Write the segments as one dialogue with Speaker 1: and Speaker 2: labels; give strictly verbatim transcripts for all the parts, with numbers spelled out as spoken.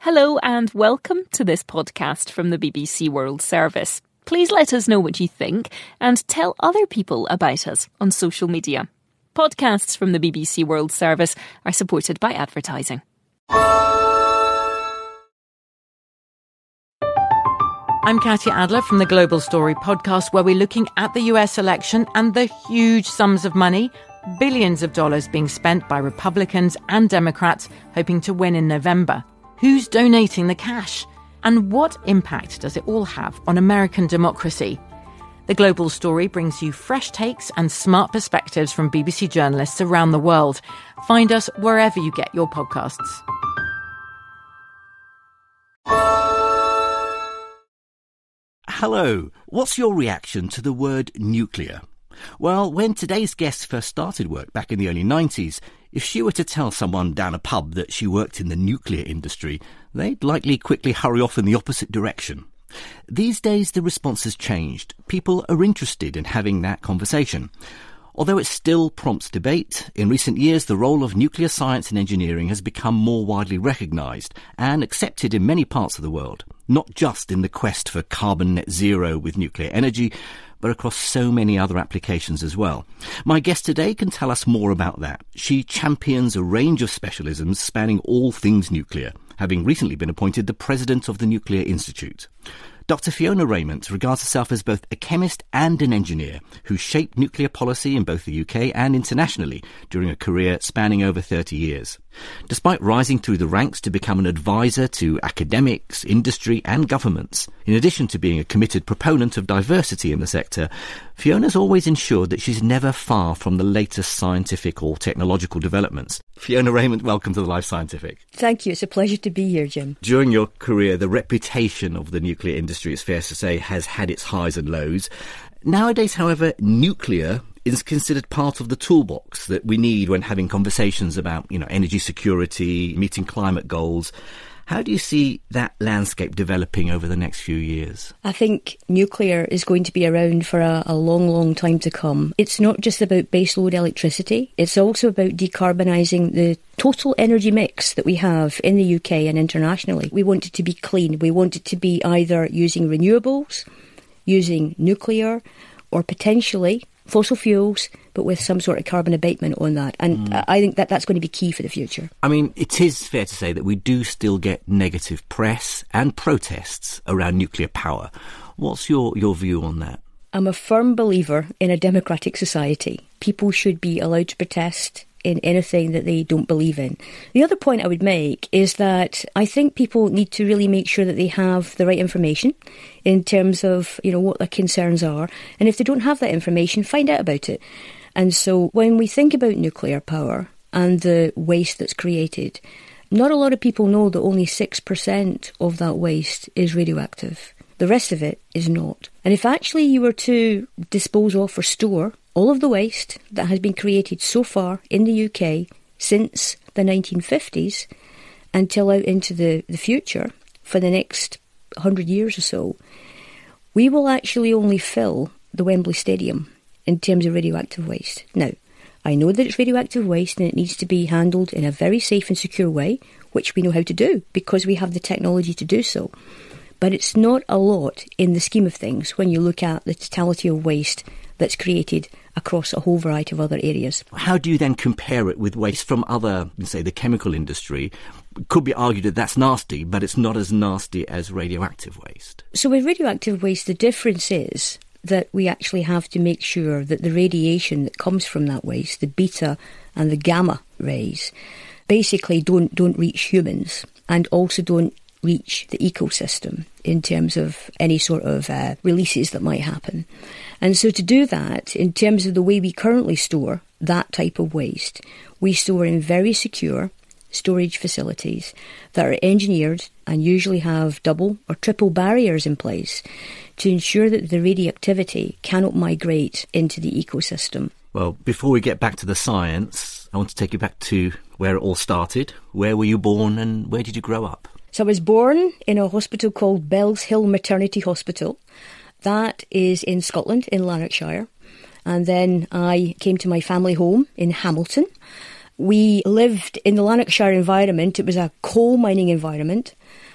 Speaker 1: Hello and welcome to this podcast from the B B C World Service. Please let us know what you think and tell other people about us on social media. Podcasts from the B B C World Service are supported by advertising.
Speaker 2: I'm Katya Adler from the Global Story podcast, where we're looking at the U S election and the huge sums of money, billions of dollars being spent by Republicans and Democrats hoping to win in November. Who's donating the cash? And what impact does it all have on American democracy? The Global Story brings you fresh takes and smart perspectives from B B C journalists around the world. Find us wherever you get your podcasts.
Speaker 3: Hello. What's your reaction to the word nuclear? Well, when today's guest first started work back in the early nineties, if she were to tell someone down a pub that she worked in the nuclear industry, they'd likely quickly hurry off in the opposite direction. These days, the response has changed. People are interested in having that conversation. Although it still prompts debate, in recent years the role of nuclear science and engineering has become more widely recognised and accepted in many parts of the world, not just in the quest for carbon net zero with nuclear energy, but across so many other applications as well. My guest today can tell us more about that. She champions a range of specialisms spanning all things nuclear, having recently been appointed the president of the Nuclear Institute. Doctor Fiona Raymond regards herself as both a chemist and an engineer who shaped nuclear policy in both the U K and internationally during a career spanning over thirty years. Despite rising through the ranks to become an advisor to academics, industry and governments, in addition to being a committed proponent of diversity in the sector, Fiona's always ensured that she's never far from the latest scientific or technological developments. Fiona Raymond, welcome to the Life Scientific.
Speaker 4: Thank you. It's a pleasure to be here, Jim.
Speaker 3: During your career, the reputation of the nuclear industry, it's fair to say, has had its highs and lows. Nowadays, however, nuclear is considered part of the toolbox that we need when having conversations about, you know, energy security, meeting climate goals. How do you see that landscape developing over the next few years?
Speaker 4: I think nuclear is going to be around for a, a long, long time to come. It's not just about baseload electricity. It's also about decarbonising the total energy mix that we have in the U K and internationally. We want it to be clean. We want it to be either using renewables, using nuclear, or potentially fossil fuels, but with some sort of carbon abatement on that. And mm. I think that that's going to be key for the future.
Speaker 3: I mean, it is fair to say that we do still get negative press and protests around nuclear power. What's your, your view on that?
Speaker 4: I'm a firm believer in a democratic society. People should be allowed to protest in anything that they don't believe in. The other point I would make is that I think people need to really make sure that they have the right information in terms of, you know, what their concerns are. And if they don't have that information, find out about it. And so when we think about nuclear power and the waste that's created, not a lot of people know that only six percent of that waste is radioactive. The rest of it is not. And if actually you were to dispose of or store all of the waste that has been created so far in the U K since the nineteen fifties until out into the, the future for the next one hundred years or so, we will actually only fill the Wembley Stadium in terms of radioactive waste. Now, I know that it's radioactive waste and it needs to be handled in a very safe and secure way, which we know how to do because we have the technology to do so. But it's not a lot in the scheme of things when you look at the totality of waste that's created across a whole variety of other areas.
Speaker 3: How do you then compare it with waste from other, say, the chemical industry? It could be argued that that's nasty, but it's not as nasty as radioactive waste.
Speaker 4: So with radioactive waste, the difference is that we actually have to make sure that the radiation that comes from that waste, the beta and the gamma rays, basically don't don't reach humans and also don't reach the ecosystem in terms of any sort of uh, releases that might happen. And so to do that, in terms of the way we currently store that type of waste, we store in very secure storage facilities that are engineered and usually have double or triple barriers in place to ensure that the radioactivity cannot migrate into the ecosystem.
Speaker 3: Well, before we get back to the science, I want to take you back to where it all started. Where were you born and where did you grow up?
Speaker 4: So I was born in a hospital called Bellshill Maternity Hospital. That is in Scotland, in Lanarkshire. And then I came to my family home in Hamilton. We lived in the Lanarkshire environment. It was a coal mining environment.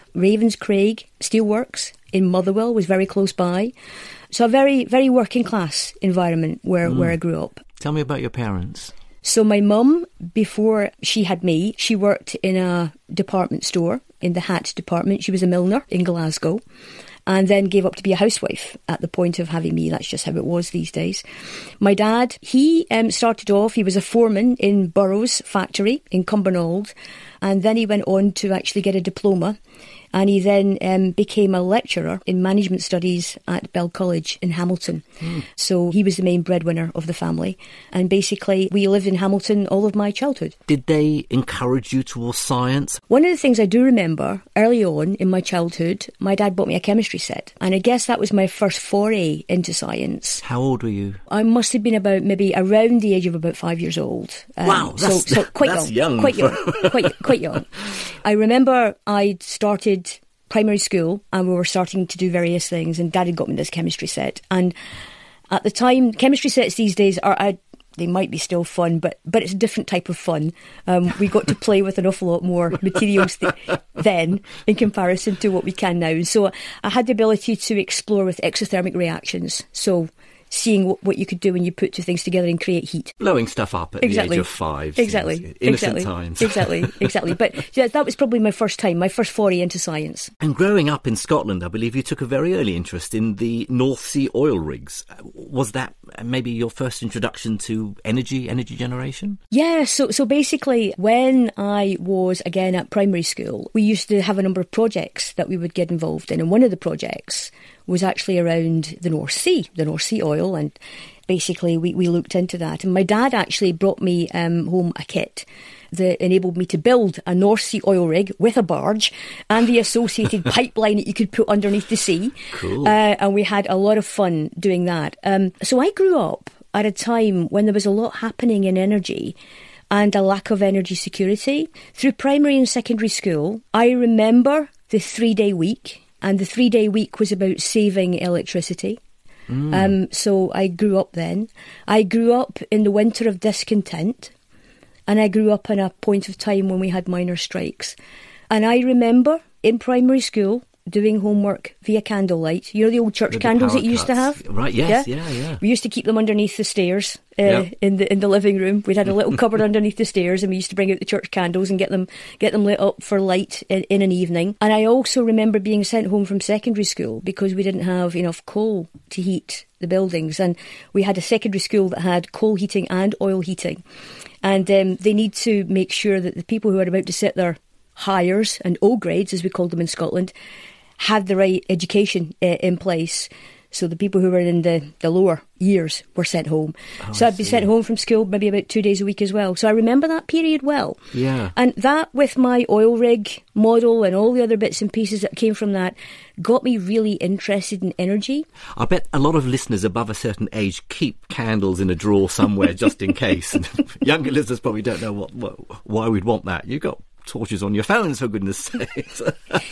Speaker 4: Ravenscraig Steelworks in Motherwell was very close by. So a very, very working class environment where, mm. where I grew up.
Speaker 3: Tell me about your parents.
Speaker 4: So my mum, before she had me, she worked in a department store, in the hat department. She was a milliner in Glasgow, and then gave up to be a housewife at the point of having me. That's just how it was these days. My dad, he um, started off, he was a foreman in Burroughs factory in Cumbernauld, and then he went on to actually get a diploma. And he then um, became a lecturer in management studies at Bell College in Hamilton. Mm. So he was the main breadwinner of the family. And basically, we lived in Hamilton all of my childhood.
Speaker 3: Did they encourage you towards science?
Speaker 4: One of the things I do remember, early on in my childhood, my dad bought me a chemistry set. And I guess that was my first foray into science.
Speaker 3: How old were you?
Speaker 4: I must have been about maybe around the age of about five years old.
Speaker 3: Um, wow, that's,
Speaker 4: so, so quite
Speaker 3: that's
Speaker 4: young.
Speaker 3: young.
Speaker 4: Quite young. quite, quite young. I remember I'd started primary school and we were starting to do various things, and Dad had got me this chemistry set. And at the time, chemistry sets these days are, I, they might be still fun, but but it's a different type of fun. Um, we got to play with an awful lot more materials th- then in comparison to what we can now. So I had the ability to explore with exothermic reactions. So seeing what, what you could do when you put two things together and create heat.
Speaker 3: Blowing stuff up at
Speaker 4: exactly.
Speaker 3: the age of five.
Speaker 4: Exactly.
Speaker 3: Innocent
Speaker 4: exactly.
Speaker 3: times.
Speaker 4: exactly, exactly. But yeah, that was probably my first time, my first foray into science.
Speaker 3: And growing up in Scotland, I believe you took a very early interest in the North Sea oil rigs. Was that maybe your first introduction to energy, energy generation?
Speaker 4: Yeah, so so basically when I was, again, at primary school, we used to have a number of projects that we would get involved in. And one of the projects was actually around the North Sea, the North Sea oil, and basically we, we looked into that. And my dad actually brought me um, home a kit that enabled me to build a North Sea oil rig with a barge and the associated pipeline that you could put underneath the sea.
Speaker 3: Cool.
Speaker 4: Uh, and we had a lot of fun doing that. Um, so I grew up at a time when there was a lot happening in energy and a lack of energy security. Through primary and secondary school, I remember the three-day week. And the three-day week was about saving electricity. Mm. Um, so I grew up then. I grew up in the winter of discontent. And I grew up in a point of time when we had minor strikes. And I remember in primary school doing homework via candlelight. You know the old church
Speaker 3: the
Speaker 4: candles that you used
Speaker 3: cuts.
Speaker 4: to have?
Speaker 3: Right, yes,
Speaker 4: yeah?
Speaker 3: yeah, yeah.
Speaker 4: We used to keep them underneath the stairs uh,
Speaker 3: yep.
Speaker 4: in the in the living room. We'd had a little cupboard underneath the stairs, and we used to bring out the church candles and get them get them lit up for light in, in an evening. And I also remember being sent home from secondary school because we didn't have enough coal to heat the buildings. And we had a secondary school that had coal heating and oil heating. And um, they need to make sure that the people who are about to set their hires and O grades, as we called them in Scotland, had the right education uh, in place. So the people who were in the, the lower years were sent home. Oh, so I'd be sent home from school maybe about two days a week as well. So I remember that period well.
Speaker 3: Yeah.
Speaker 4: And that, with my oil rig model and all the other bits and pieces that came from that, got me really interested in energy.
Speaker 3: I bet a lot of listeners above a certain age keep candles in a drawer somewhere just in case. And younger listeners probably don't know what, what why we'd want that. You've got torches on your phones, for goodness sakes.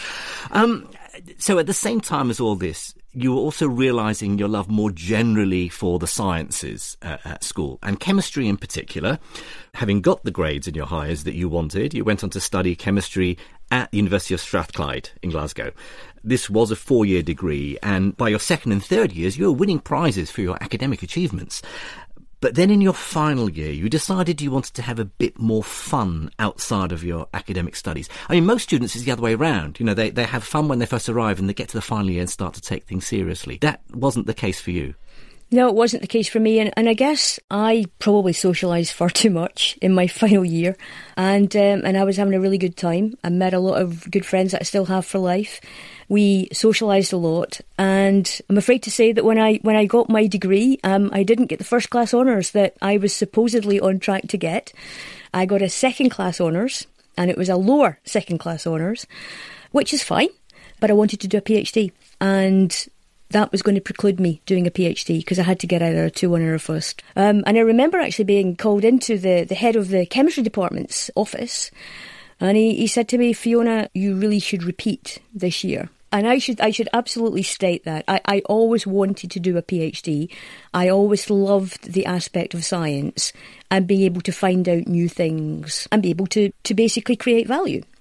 Speaker 3: um, so at the same time as all this, you were also realising your love more generally for the sciences uh, at school, and chemistry in particular. Having got the grades in your hires that you wanted, you went on to study chemistry at the University of Strathclyde in Glasgow. This was a four-year degree, and by your second and third years, you were winning prizes for your academic achievements. But then in your final year, you decided you wanted to have a bit more fun outside of your academic studies. I mean, most students, it's the other way around. You know, they, they have fun when they first arrive and they get to the final year and start to take things seriously. That wasn't the case for you.
Speaker 4: No, it wasn't the case for me. And, and I guess I probably socialised far too much in my final year. And um, and I was having a really good time. I met a lot of good friends that I still have for life. We socialised a lot, and I'm afraid to say that when I when I got my degree, um, I didn't get the first class honours that I was supposedly on track to get. I got a second class honours, and it was a lower second class honours, which is fine, but I wanted to do a PhD, and that was going to preclude me doing a PhD because I had to get either a two one or a first. Um, and I remember actually being called into the, the head of the chemistry department's office, and he, he said to me, "Fiona, you really should repeat this year." And I should I should absolutely state that. I, I always wanted to do a PhD. I always loved the aspect of science and being able to find out new things and be able to, to basically create value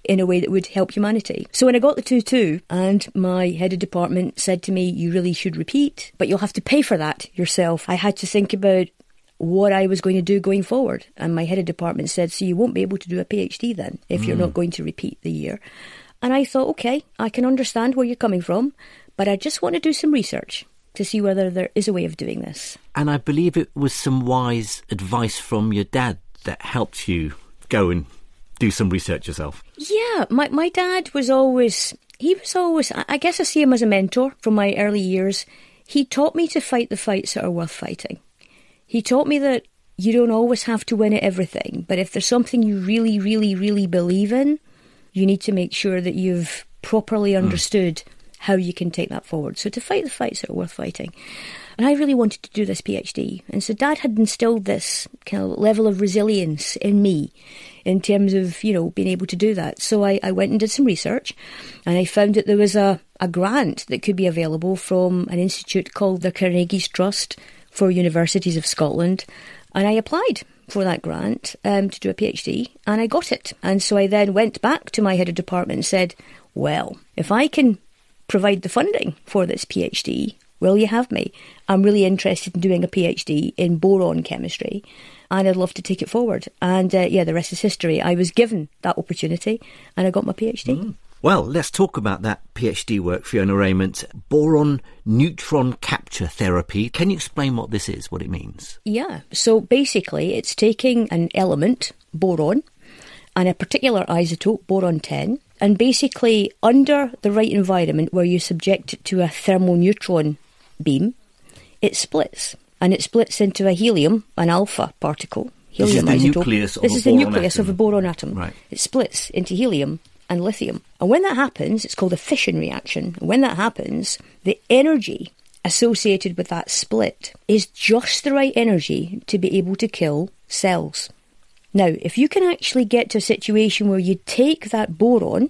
Speaker 4: in a way that would help humanity. So when I got the two two and my head of department said to me, you really should repeat, but you'll have to pay for that yourself, I had to think about what I was going to do going forward. And my head of department said, so you won't be able to do a PhD then if mm. you're not going to repeat the year. And I thought, OK, I can understand where you're coming from, but I just want to do some research to see whether there is a way of doing this.
Speaker 3: And I believe it was some wise advice from your dad that helped you go and do some research yourself.
Speaker 4: Yeah, my, my dad was always, he was always, I guess I see him as a mentor from my early years. He taught me to fight the fights that are worth fighting. He taught me that you don't always have to win at everything, but if there's something you really, really, really believe in, you need to make sure that you've properly understood mm. how you can take that forward. So to fight the fights that are worth fighting. And I really wanted to do this PhD. And so Dad had instilled this kind of level of resilience in me in terms of, you know, being able to do that. So I, I went and did some research, and I found that there was a, a grant that could be available from an institute called the Carnegie's Trust for Universities of Scotland. And I applied for that grant um, to do a PhD, and I got it. And so I then went back to my head of department and said, well, if I can provide the funding for this PhD, will you have me? I'm really interested in doing a PhD in boron chemistry, and I'd love to take it forward. And uh, yeah, the rest is history. I was given that opportunity, and I got my PhD.
Speaker 3: Mm. Well, let's talk about that PhD work, Fiona Raymond. Boron neutron capture therapy. Can you explain what this is, what it means?
Speaker 4: Yeah, so basically it's taking an element, boron, and a particular isotope, boron ten, and basically under the right environment where you subject it to a thermal neutron beam, it splits. And it splits into a helium, an alpha particle. Helium
Speaker 3: this is the
Speaker 4: isotope.
Speaker 3: nucleus of
Speaker 4: this
Speaker 3: a
Speaker 4: is the
Speaker 3: boron
Speaker 4: nucleus
Speaker 3: atom.
Speaker 4: of a boron atom.
Speaker 3: Right.
Speaker 4: It splits into helium and lithium. And when that happens, it's called a fission reaction. When that happens, the energy associated with that split is just the right energy to be able to kill cells. Now, if you can actually get to a situation where you take that boron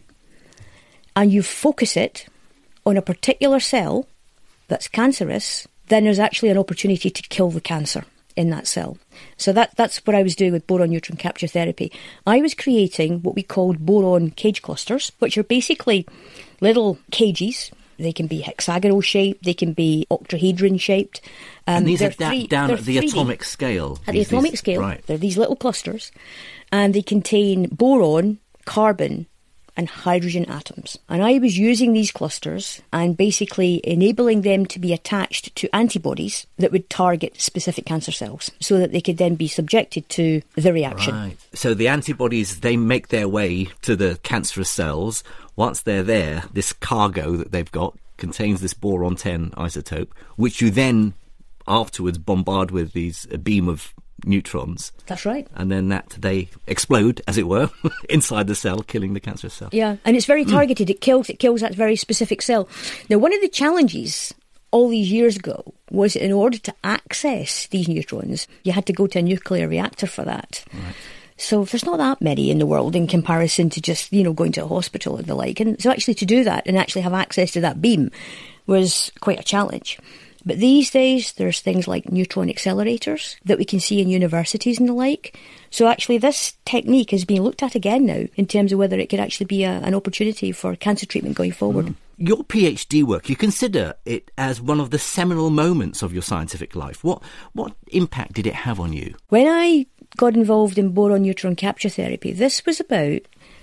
Speaker 4: and you focus it on a particular cell that's cancerous, then there's actually an opportunity to kill the cancer in that cell. So that that's what I was doing with boron neutron capture therapy. I was creating what we called boron cage clusters, which are basically little cages. They can be hexagonal shaped, they can be octahedron shaped.
Speaker 3: Um, and these are da- three, down at the three D. Atomic scale.
Speaker 4: At
Speaker 3: these,
Speaker 4: the atomic
Speaker 3: these,
Speaker 4: scale,
Speaker 3: right.
Speaker 4: They're these little clusters, and they contain boron, carbon, and hydrogen atoms. And I was using these clusters and basically enabling them to be attached to antibodies that would target specific cancer cells so that they could then be subjected to the reaction.
Speaker 3: Right. So the antibodies, they make their way to the cancerous cells. Once they're there, this cargo that they've got contains this boron ten isotope, which you then afterwards bombard with these a beam of neutrons.
Speaker 4: That's right.
Speaker 3: And then that they explode, as it were, inside the cell, killing the cancerous cell.
Speaker 4: Yeah, and it's very targeted. Mm. It kills it kills that very specific cell. Now, one of the challenges all these years ago was in order to access these neutrons, you had to go to a nuclear reactor for that. Right. So there's not that many in the world in comparison to just, you know, going to a hospital and the like. And so actually to do that and actually have access to that beam was quite a challenge. But these days, there's things like neutron accelerators that we can see in universities and the like. So actually, this technique is being looked at again now in terms of whether it could actually be a, an opportunity for cancer treatment going forward. Mm.
Speaker 3: Your PhD work, you consider it as one of the seminal moments of your scientific life. What what impact did it have on you?
Speaker 4: When I got involved in boron neutron capture therapy, this was about,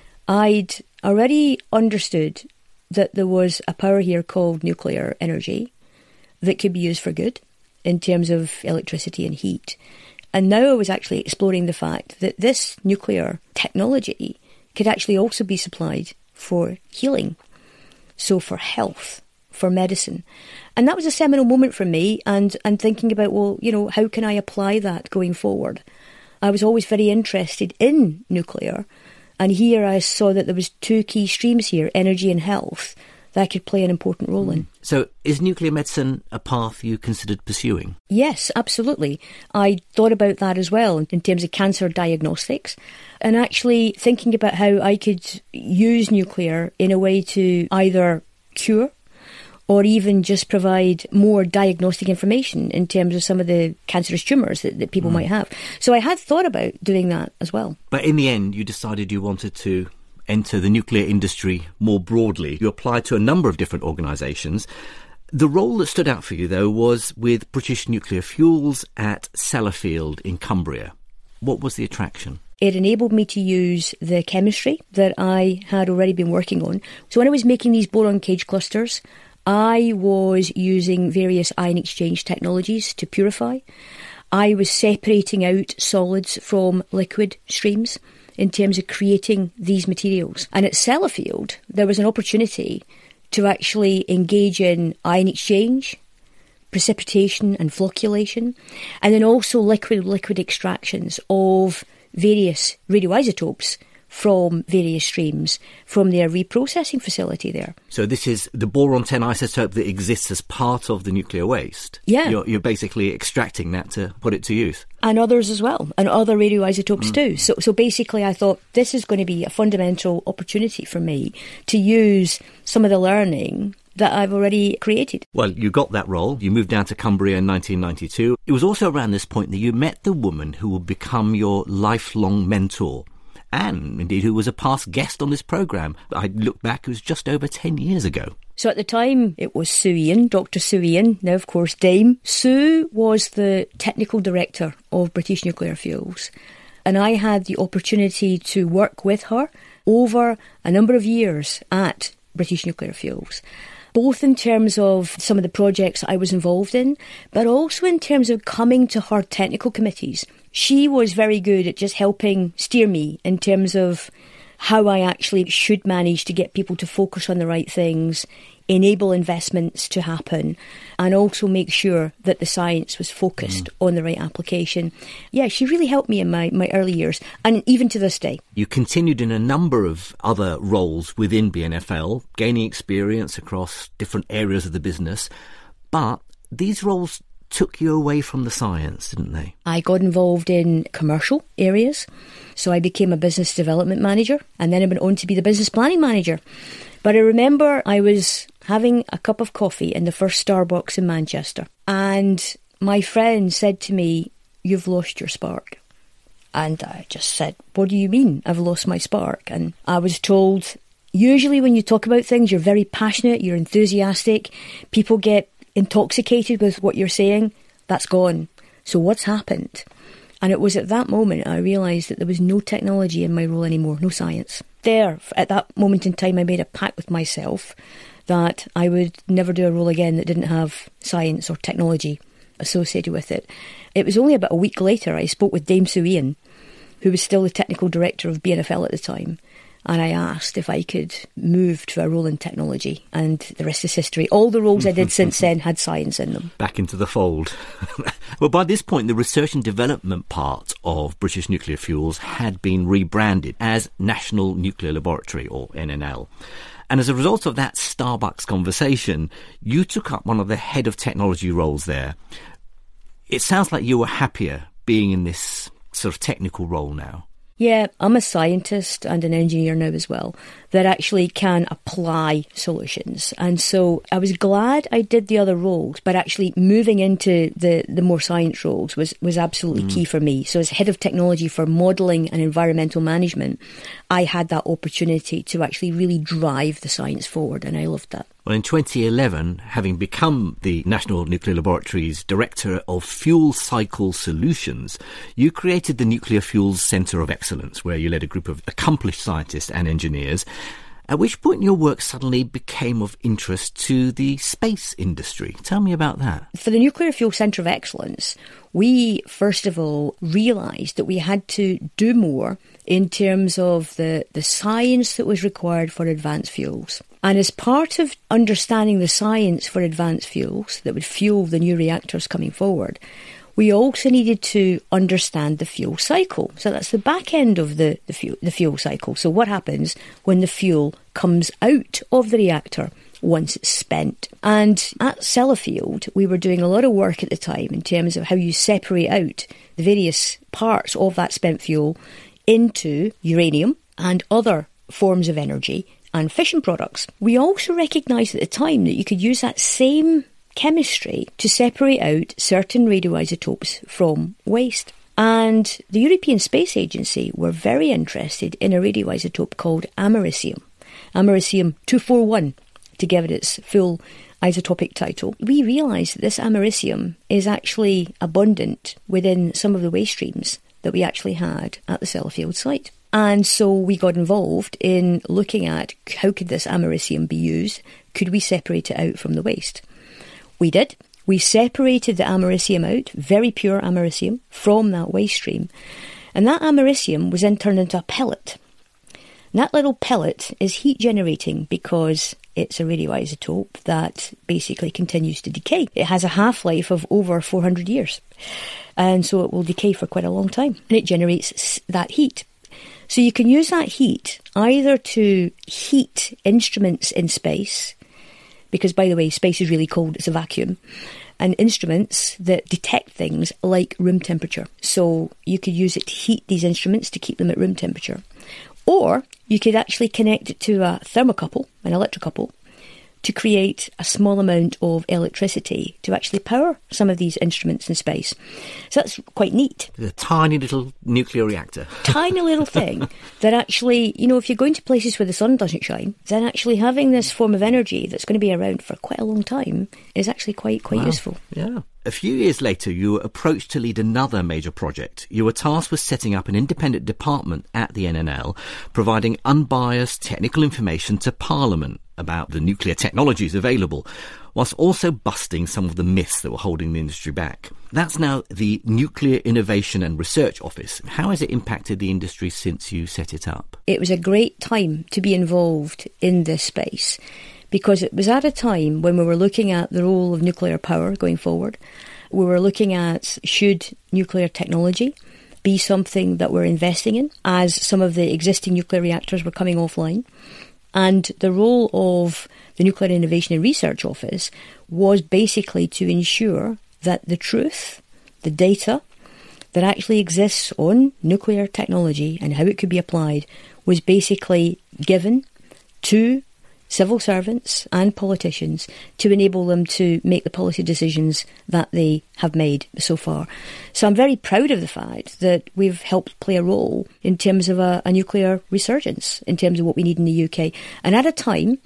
Speaker 4: I'd already understood that there was a power here called nuclear energy that could be used for good in terms of electricity and heat. And now I was actually exploring the fact that this nuclear technology could actually also be supplied for healing, so for health, for medicine. And that was a seminal moment for me, and, and thinking about, well, you know, how can I apply that going forward? I was always very interested in nuclear, and here I saw that there was two key streams here, energy and health, that could play an important role in.
Speaker 3: So is nuclear medicine a path you considered pursuing?
Speaker 4: Yes, absolutely. I thought about that as well in terms of cancer diagnostics and actually thinking about how I could use nuclear in a way to either cure or even just provide more diagnostic information in terms of some of the cancerous tumours that, that people mm. might have. So I had thought about doing that as well.
Speaker 3: But in the end, you decided you wanted to enter the nuclear industry more broadly. You applied to a number of different organisations. The role that stood out for you, though, was with British Nuclear Fuels at Sellafield in Cumbria. What was the attraction?
Speaker 4: It enabled me to use the chemistry that I had already been working on. So when I was making these boron cage clusters, I was using various ion exchange technologies to purify. I was separating out solids from liquid streams in terms of creating these materials. And at Sellafield, there was an opportunity to actually engage in ion exchange, precipitation and flocculation, and then also liquid-liquid extractions of various radioisotopes from various streams from their reprocessing facility there.
Speaker 3: So this is the boron ten isotope that exists as part of the nuclear waste?
Speaker 4: Yeah.
Speaker 3: You're, you're basically extracting that to put it to use?
Speaker 4: And others as well, and other radioisotopes
Speaker 3: Mm.
Speaker 4: too. So, so basically I thought this is going to be a fundamental opportunity for me to use some of the learning that I've already created.
Speaker 3: Well, you got that role. You moved down to Cumbria in nineteen ninety-two. It was also around this point that you met the woman who would become your lifelong mentor, and indeed who was a past guest on this programme. I look back, it was just over ten years ago.
Speaker 4: So at the time, it was Sue Ian, Doctor Sue Ian, now of course Dame. Sue was the technical director of British Nuclear Fuels, and I had the opportunity to work with her over a number of years at British Nuclear Fuels, both in terms of some of the projects I was involved in, but also in terms of coming to her technical committees. She was very good at just helping steer me in terms of how I actually should manage to get people to focus on the right things, enable investments to happen, and also make sure that the science was focused mm. on the right application. Yeah, she really helped me in my, my early years, and even to this day.
Speaker 3: You continued in a number of other roles within B N F L, gaining experience across different areas of the business, but these roles took you away from the science, didn't they?
Speaker 4: I got involved in commercial areas, so I became a business development manager, and then I went on to be the business planning manager. But I remember I was having a cup of coffee in the first Starbucks in Manchester, and my friend said to me, "You've lost your spark." And I just said, "What do you mean I've lost my spark?" And I was told, usually when you talk about things, you're very passionate, you're enthusiastic, people get intoxicated with what you're saying. That's gone. So what's happened? And it was at that moment I realised that there was no technology in my role anymore, no science. There, at that moment in time, I made a pact with myself that I would never do a role again that didn't have science or technology associated with it. It was only about a week later I spoke with Dame Sue Ian, who was still the technical director of B N F L at the time, and I asked if I could move to a role in technology, and the rest is history. All the roles I did since then had science in them.
Speaker 3: Back into the fold. Well, by this point, the research and development part of British Nuclear Fuels had been rebranded as National Nuclear Laboratory, or N N L. And as a result of that Starbucks conversation, you took up one of the head of technology roles there. It sounds like you were happier being in this sort of technical role now.
Speaker 4: Yeah, I'm a scientist and an engineer now as well that actually can apply solutions. And so I was glad I did the other roles, but actually moving into the, the more science roles was, was absolutely mm. key for me. So as head of technology for modelling and environmental management, I had that opportunity to actually really drive the science forward, and I loved that.
Speaker 3: Well, in twenty eleven, having become the National Nuclear Laboratory's Director of Fuel Cycle Solutions, you created the Nuclear Fuels Centre of Excellence, where you led a group of accomplished scientists and engineers, at which point your work suddenly became of interest to the space industry. Tell me about that.
Speaker 4: For the Nuclear Fuel Centre of Excellence, we first of all realised that we had to do more in terms of the, the science that was required for advanced fuels. And as part of understanding the science for advanced fuels that would fuel the new reactors coming forward, we also needed to understand the fuel cycle. So that's the back end of the, the, fuel, the fuel cycle. So what happens when the fuel comes out of the reactor once it's spent? And at Sellafield, we were doing a lot of work at the time in terms of how you separate out the various parts of that spent fuel into uranium and other forms of energy and fission products. We also recognised at the time that you could use that same chemistry to separate out certain radioisotopes from waste. And the European Space Agency were very interested in a radioisotope called americium, americium two forty-one, to give it its full isotopic title. We realised that this americium is actually abundant within some of the waste streams that we actually had at the Sellafield site. And so we got involved in looking at how could this americium be used? Could we separate it out from the waste? We did. We separated the americium out, very pure americium, from that waste stream. And that americium was then turned into a pellet. And that little pellet is heat generating because it's a radioisotope that basically continues to decay. It has a half-life of over four hundred years. And so it will decay for quite a long time. And it generates that heat. So you can use that heat either to heat instruments in space, because, by the way, space is really cold, it's a vacuum, and instruments that detect things like room temperature. So you could use it to heat these instruments to keep them at room temperature. Or you could actually connect it to a thermocouple, an electrocouple, to create a small amount of electricity to actually power some of these instruments in space. So that's quite neat.
Speaker 3: A tiny little nuclear reactor.
Speaker 4: Tiny little thing that actually, you know, if you're going to places where the sun doesn't shine, then actually having this form of energy that's going to be around for quite a long time is actually quite, quite
Speaker 3: wow.
Speaker 4: useful.
Speaker 3: Yeah. A few years later, you were approached to lead another major project. You were tasked with setting up an independent department at the N N L, providing unbiased technical information to Parliament about the nuclear technologies available, whilst also busting some of the myths that were holding the industry back. That's now the Nuclear Innovation and Research Office. How has it impacted the industry since you set it up?
Speaker 4: It was a great time to be involved in this space, because it was at a time when we were looking at the role of nuclear power going forward. We were looking at should nuclear technology be something that we're investing in, as some of the existing nuclear reactors were coming offline. And the role of the Nuclear Innovation and Research Office was basically to ensure that the truth, the data that actually exists on nuclear technology and how it could be applied was basically given to civil servants and politicians to enable them to make the policy decisions that they have made so far. So I'm very proud of the fact that we've helped play a role in terms of a, a nuclear resurgence, in terms of what we need in the U K. And at a time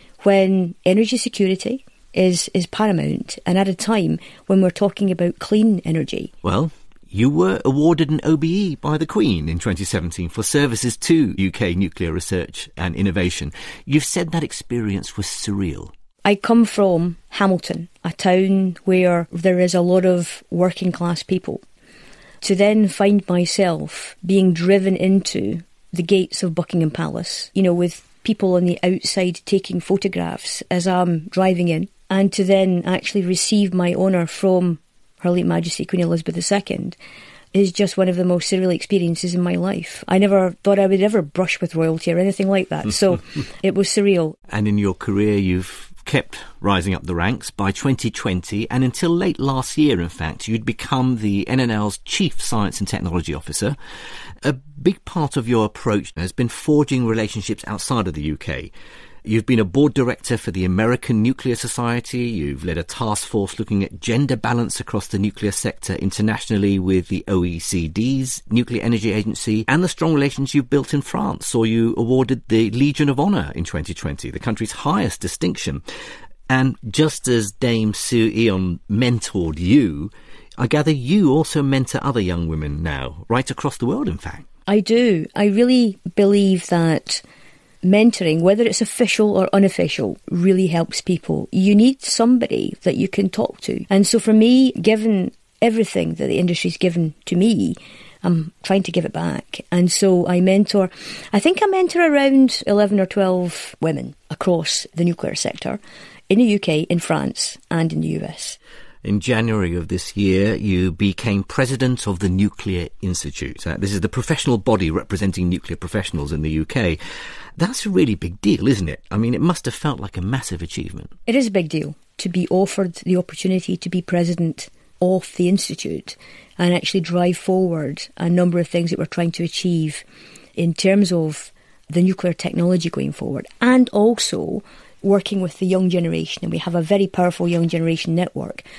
Speaker 4: when energy security is, is paramount, and at a time when we're talking about clean energy.
Speaker 3: Well, you were awarded an O B E by the Queen in twenty seventeen for services to U K nuclear research and innovation. You've said that experience was surreal.
Speaker 4: I come from Hamilton, a town where there is a lot of working class people. To then find myself being driven into the gates of Buckingham Palace, you know, with people on the outside taking photographs as I'm driving in, and to then actually receive my honour from Her late Majesty Queen Elizabeth the Second is just one of the most surreal experiences in my life. I never thought I would ever brush with royalty or anything like that, so it was surreal.
Speaker 3: And in your career, you've kept rising up the ranks. By twenty twenty, and until late last year, in fact, you'd become the N N L's Chief Science and Technology Officer. A big part of your approach has been forging relationships outside of the U K. You've been a board director for the American Nuclear Society. You've led a task force looking at gender balance across the nuclear sector internationally with the O E C D's Nuclear Energy Agency, and the strong relations you've built in France saw you awarded the Legion of Honour in twenty twenty, the country's highest distinction. And just as Dame Sue Eon mentored you, I gather you also mentor other young women now, right across the world, in fact.
Speaker 4: I do. I really believe that mentoring, whether it's official or unofficial, really helps people. You need somebody that you can talk to. And so for me, given everything that the industry's given to me, I'm trying to give it back. And so I mentor, I think I mentor around eleven or twelve women across the nuclear sector in the U K, in France and in the U S.
Speaker 3: In January of this year, you became president of the Nuclear Institute. Uh, this is the professional body representing nuclear professionals in the U K. That's a really big deal, isn't it? I mean, it must have felt like a massive achievement.
Speaker 4: It is a big deal to be offered the opportunity to be president of the Institute and actually drive forward a number of things that we're trying to achieve in terms of the nuclear technology going forward, and also working with the young generation. And we have a very powerful young generation network.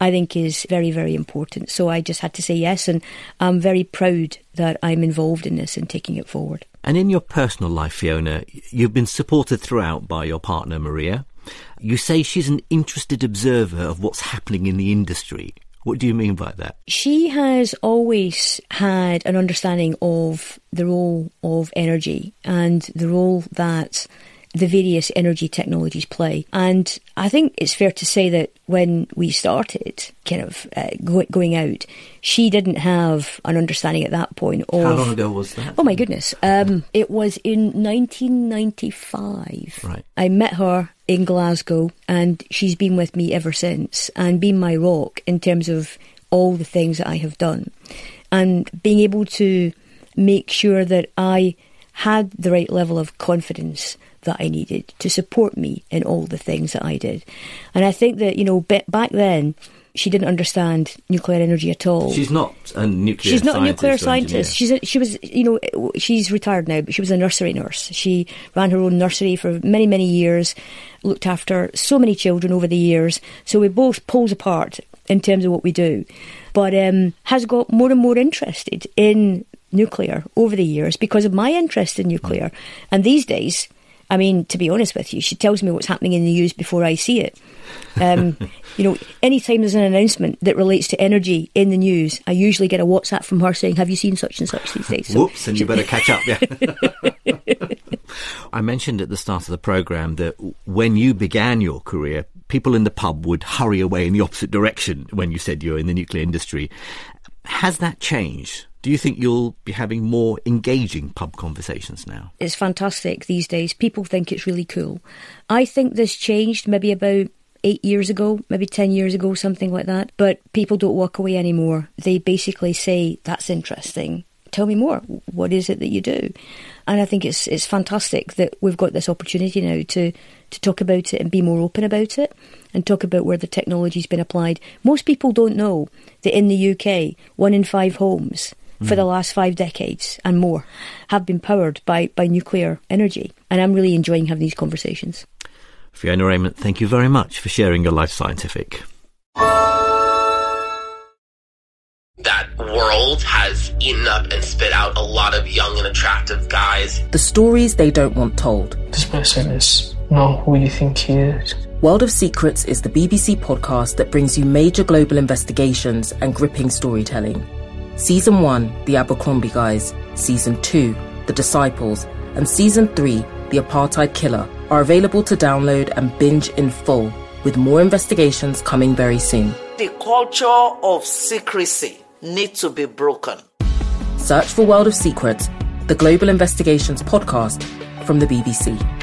Speaker 4: I think is very, very important. So I just had to say yes, and I'm very proud that I'm involved in this and taking it forward.
Speaker 3: And in your personal life, Fiona, you've been supported throughout by your partner, Maria. You say she's an interested observer of what's happening in the industry. What do you mean by that?
Speaker 4: She has always had an understanding of the role of energy and the role that the various energy technologies play. And I think it's fair to say that when we started kind of uh, go- going out, she didn't have an understanding at that point of...
Speaker 3: How long ago was that?
Speaker 4: Oh my goodness. Um, it was in nineteen ninety-five.
Speaker 3: Right.
Speaker 4: I met her in Glasgow and she's been with me ever since and been my rock in terms of all the things that I have done. And being able to make sure that I had the right level of confidence that I needed to support me in all the things that I did. And I think that, you know, back then, she didn't understand nuclear energy at all.
Speaker 3: She's not a nuclear
Speaker 4: She's not a nuclear
Speaker 3: scientist.
Speaker 4: She's a, she was, you know, she's retired now, but she was a nursery nurse. She ran her own nursery for many, many years, looked after so many children over the years. So we both poles apart in terms of what we do, but um, has got more and more interested in nuclear over the years because of my interest in nuclear. Mm. And these days, I mean, to be honest with you, she tells me what's happening in the news before I see it. Um, you know, anytime there's an announcement that relates to energy in the news, I usually get a WhatsApp from her saying, have you seen such and such these days? So,
Speaker 3: Whoops, and you better catch up, yeah. I mentioned at the start of the programme that when you began your career, people in the pub would hurry away in the opposite direction when you said you're in the nuclear industry. Has that changed? Do you think you'll be having more engaging pub conversations now? It's
Speaker 4: fantastic these days. People think it's really cool. I think this changed maybe about eight years ago, maybe ten years ago, something like that. But people don't walk away anymore. They basically say, that's interesting. Tell me more. What is it that you do? And I think it's it's fantastic that we've got this opportunity now to, to talk about it and be more open about it and talk about where the technology's been applied. Most people don't know that in the U K, one in five homes for the last five decades and more have been powered by, by nuclear energy. And I'm really enjoying having these conversations.
Speaker 3: Fiona Raymond, thank you very much for sharing your Life Scientific.
Speaker 5: That world has eaten up and spit out a lot of young and attractive guys.
Speaker 6: The stories they don't want told.
Speaker 7: This person is not who you think he is.
Speaker 6: World of Secrets is the B B C podcast that brings you major global investigations and gripping storytelling. Season one, The Abercrombie Guys, Season two, The Disciples, and Season three, The Apartheid Killer, are available to download and binge in full, with more investigations coming very soon.
Speaker 8: The culture of secrecy needs to be broken.
Speaker 6: Search for World of Secrets, the Global Investigations podcast from the B B C.